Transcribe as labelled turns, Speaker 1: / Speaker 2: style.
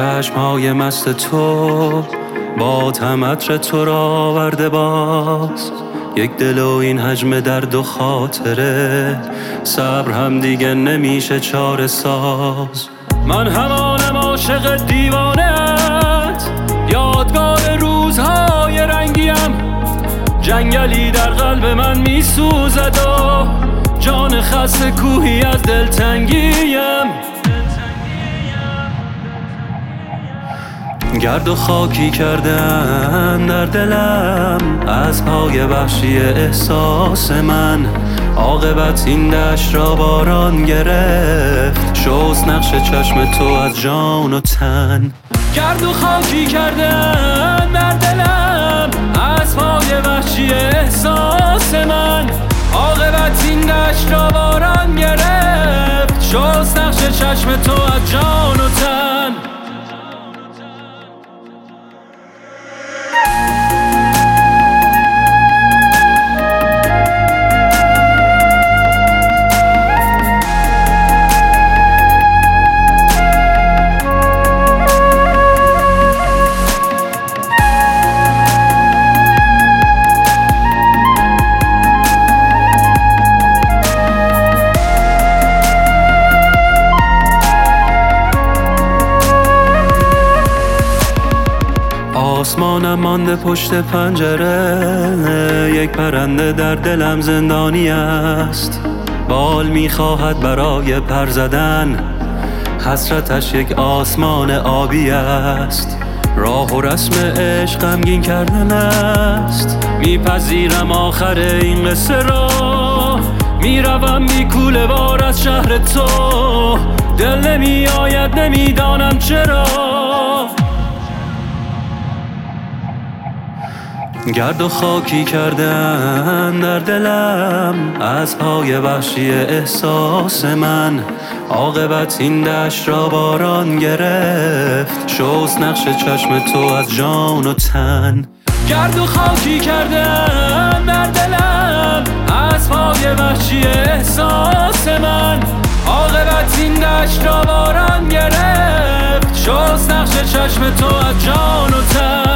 Speaker 1: چشمهای مست تو با عطر تو را آورده باز، یک دل و این حجم درد و خاطره، صبر هم دیگه نمیشه چاره ساز. من همانم عاشق دیوانه‌ات، یادگار روزهای رنگیم، جنگلی در قلب من میسوزد و جان خسته کوهی از دلتنگیم. گرد و خاکی کردن در دلم از پای وحشی احساس من، عاقبت این دشت را باران گرفت، شست نقش چشم تو از جان و تن. گرد و خاکی کردن در دلم از پای وحشی احساس من، عاقبت این دشت را باران گرفت، شست نقش چشم تو از جان و تن. آسمانم مانده پشت پنجره، یک پرنده در دلم زندانی است، بال میخواهد برای پر زدن، حسرتش یک آسمان آبی است. راه و رسم عشق غمگین کردن است، میپذیرم آخر این قصه را، میروم بی کوله بار از شهر تو، دل نمی آید نمیدانم چرا. گرد و خاکی کردن در دلم از پای وحشی احساس من، عاقبت این دشت را باران گرفت، شست نقش چشم تو از جان و تن. گرد و خاکی کردن در دلم از پای وحشی احساس من، عاقبت این دشت را باران گرفت، شست نقش چشم تو از جان و تن.